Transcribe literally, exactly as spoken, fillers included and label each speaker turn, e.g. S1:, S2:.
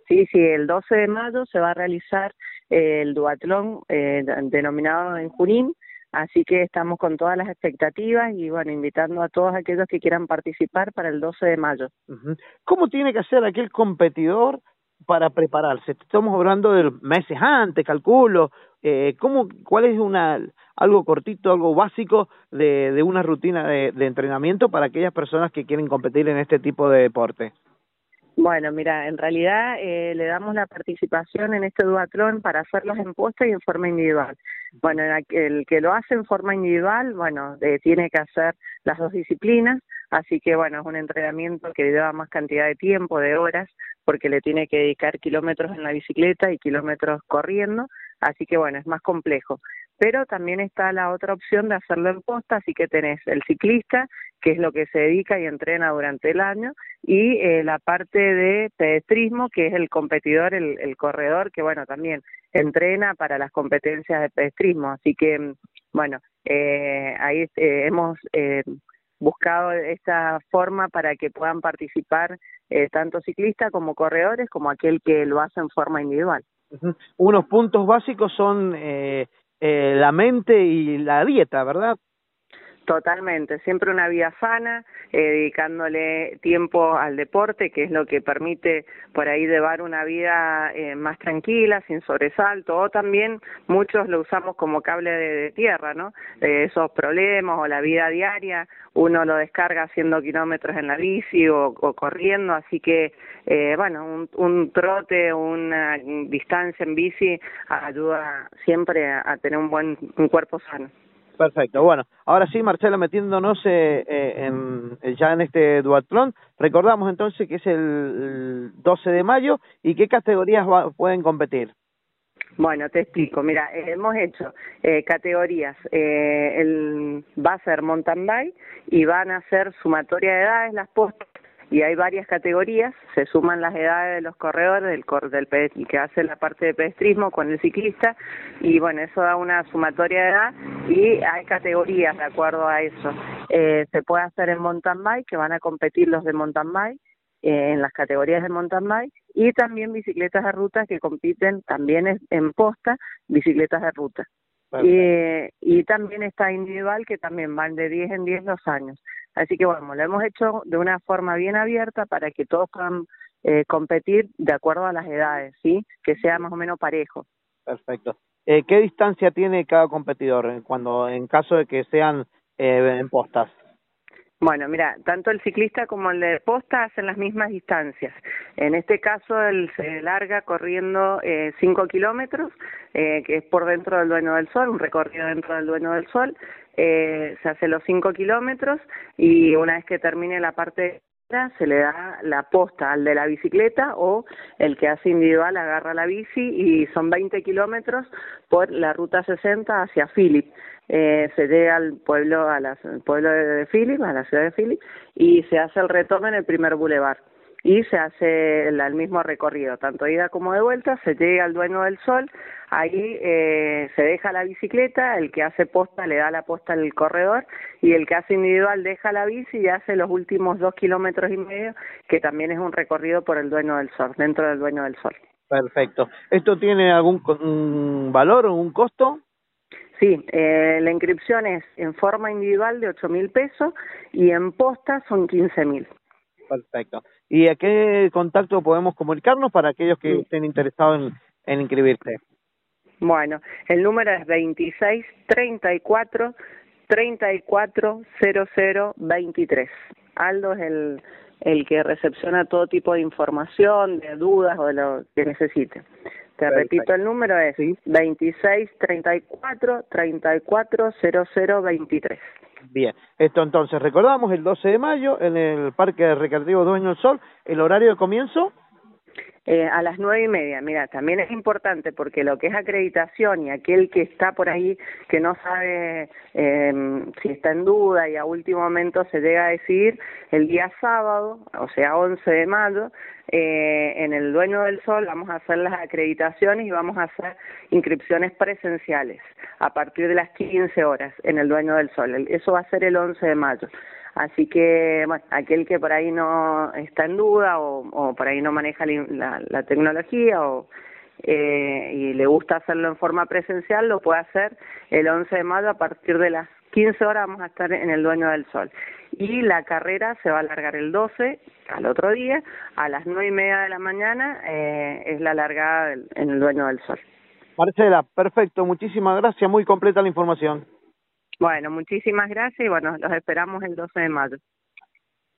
S1: Sí, sí, el doce de mayo se va a realizar eh, el duatlón eh, denominado en Junín, así que estamos con todas las expectativas y bueno, invitando a todos aquellos que quieran participar para el doce de mayo.
S2: Uh-huh. ¿Cómo tiene que hacer aquel competidor para prepararse? Estamos hablando de meses antes, calculo. Eh, ¿cómo, ¿Cuál es una algo cortito, algo básico de, de una rutina de, de entrenamiento para aquellas personas que quieren competir en este tipo de deporte?
S1: Bueno, mira, en realidad eh, le damos la participación en este duatlón para hacerlos en posta y en forma individual. Bueno, el que lo hace en forma individual, bueno, eh, tiene que hacer las dos disciplinas, así que bueno, es un entrenamiento que lleva más cantidad de tiempo, de horas, porque le tiene que dedicar kilómetros en la bicicleta y kilómetros corriendo, así que bueno, es más complejo. Pero también está la otra opción de hacerlo en posta, así que tenés el ciclista, que es lo que se dedica y entrena durante el año, y eh, la parte de pedestrismo, que es el competidor, el, el corredor, que bueno, también entrena para las competencias de pedestrismo. Así que, bueno, eh, ahí eh, hemos eh, buscado esta forma para que puedan participar eh, tanto ciclistas como corredores, como aquel que lo hace en forma individual.
S2: Uh-huh. Unos puntos básicos son eh, eh, la mente y la dieta, ¿verdad?
S1: Totalmente, siempre una vida sana, eh, dedicándole tiempo al deporte, que es lo que permite por ahí llevar una vida eh, más tranquila, sin sobresalto, o también muchos lo usamos como cable de, de tierra, ¿no? Eh, esos problemas o la vida diaria, uno lo descarga haciendo kilómetros en la bici o, o corriendo, así que, eh, bueno, un, un trote, una distancia en bici ayuda siempre a, a tener un buen un cuerpo sano.
S2: Perfecto, bueno, ahora sí, Marcela, metiéndonos eh, eh, en, ya en este duatlón, recordamos entonces que es el doce de mayo y qué categorías va, pueden competir.
S1: Bueno, te explico, mira, eh, hemos hecho eh, categorías, eh, el, va a ser mountain bike y van a ser sumatoria de edades las postas, y hay varias categorías, se suman las edades de los corredores, del, cor, del que hace la parte de pedestrismo con el ciclista, y bueno, eso da una sumatoria de edad, y hay categorías de acuerdo a eso. Eh, se puede hacer en mountain bike, que van a competir los de mountain bike, eh, en las categorías de mountain bike, y también bicicletas de ruta que compiten también en posta, bicicletas de ruta. Y, y también está individual, que también van de diez en diez los años. Así que bueno, lo hemos hecho de una forma bien abierta para que todos puedan eh, competir de acuerdo a las edades, ¿sí? Que sea más o menos parejo.
S2: Perfecto. Eh, ¿Qué distancia tiene cada competidor cuando en caso de que sean eh, en postas?
S1: Bueno, mira, tanto el ciclista como el de posta hacen las mismas distancias. En este caso, él se larga corriendo eh, cinco kilómetros, eh, que es por dentro del Dueño del Sol, un recorrido dentro del Dueño del Sol. Eh, se hace los cinco kilómetros y una vez que termine la parte se le da la posta al de la bicicleta, o el que hace individual agarra la bici, y son veinte kilómetros por la ruta sesenta hacia Philip. Eh, se llega al pueblo, a la, al pueblo de Philip, a la ciudad de Philip, y se hace el retorno en el primer bulevar. Y se hace el, el mismo recorrido, tanto ida como de vuelta, se llega al Dueño del Sol, ahí eh, se deja la bicicleta, el que hace posta le da la posta al corredor, y el que hace individual deja la bici y hace los últimos dos kilómetros y medio, que también es un recorrido por el Dueño del Sol, dentro del Dueño del Sol.
S2: Perfecto. ¿Esto tiene algún un valor o un costo?
S1: Sí, eh, la inscripción es en forma individual de ocho mil pesos y en posta son quince mil.
S2: Perfecto. ¿Y a qué contacto podemos comunicarnos para aquellos que estén interesados en, en inscribirse?
S1: Bueno, el número es veintiséis treinta y cuatro treinta y cuatro cero cero veintitrés. Aldo es el, el que recepciona todo tipo de información, de dudas o de lo que necesite. Te Perfecto. Repito, el número es ¿Sí? veintiséis treinta y cuatro treinta y cuatro cero cero veintitrés.
S2: Bien, esto entonces, recordamos el doce de mayo en el Parque Recreativo Dueño del Sol, ¿el horario de comienzo?
S1: Eh, a las nueve y media. Mira, también es importante porque lo que es acreditación y aquel que está por ahí que no sabe eh, si está en duda y a último momento se llega a decidir, el día sábado, o sea once de mayo, eh, en el Dueño del Sol vamos a hacer las acreditaciones y vamos a hacer inscripciones presenciales a partir de las quince horas en el Dueño del Sol. Eso va a ser el once de mayo. Así que, bueno, aquel que por ahí no está en duda o, o por ahí no maneja la, la tecnología o eh, y le gusta hacerlo en forma presencial, lo puede hacer el once de mayo a partir de las quince horas. Vamos a estar en el Dueño del Sol. Y la carrera se va a alargar el doce, al otro día, a las nueve y media de la mañana, eh, es la largada del, en el Dueño del Sol.
S2: Marcela, perfecto, muchísimas gracias, muy completa la información.
S1: Bueno, muchísimas gracias y bueno, los esperamos el doce de mayo.